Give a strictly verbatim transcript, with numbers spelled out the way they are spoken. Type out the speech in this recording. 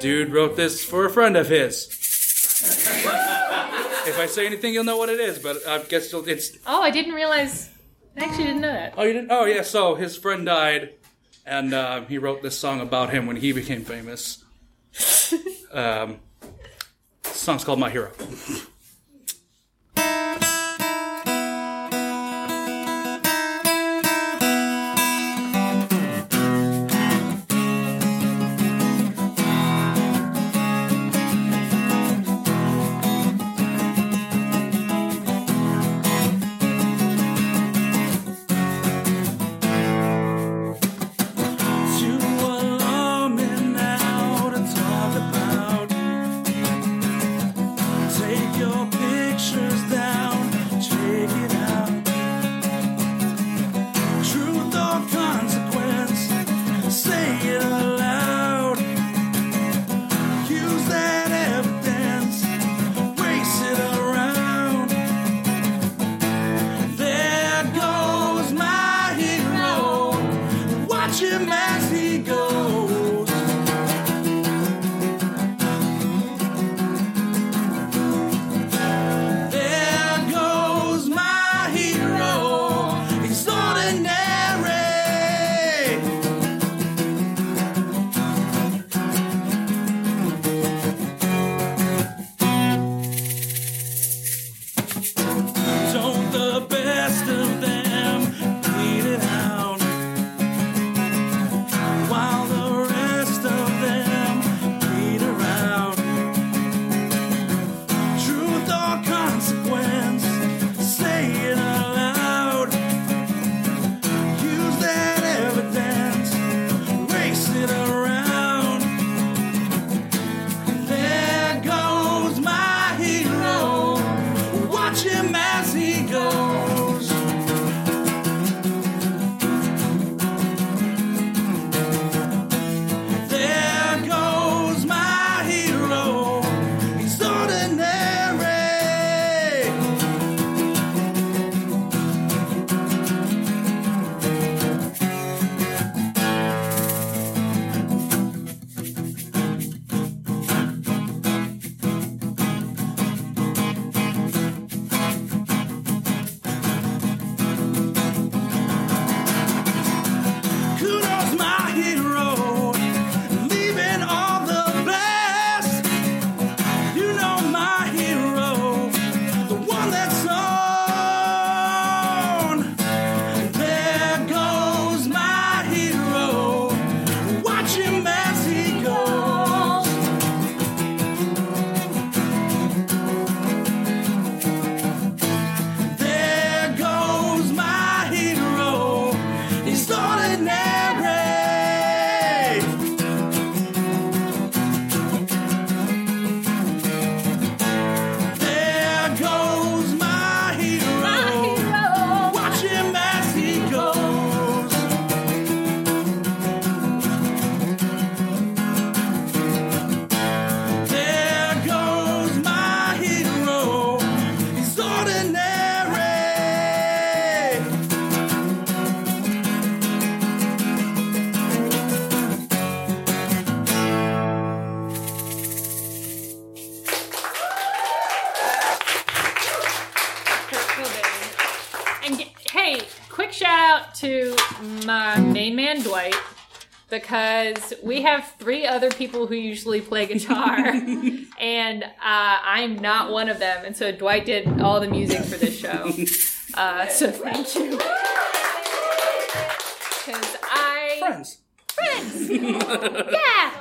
dude wrote this for a friend of his. If I say anything, you'll know what it is, but I guess you'll, it's... Oh, I didn't realize... I actually didn't know that. Oh, you didn't? Oh, yeah, so his friend died, and uh, he wrote this song about him when he became famous. um, the song's called My Hero. To my main man, Dwight, because we have three other people who usually play guitar, and uh, I'm not one of them, and so Dwight did all the music for this show. Uh, so thank you. Because I... Friends. Friends! Yeah!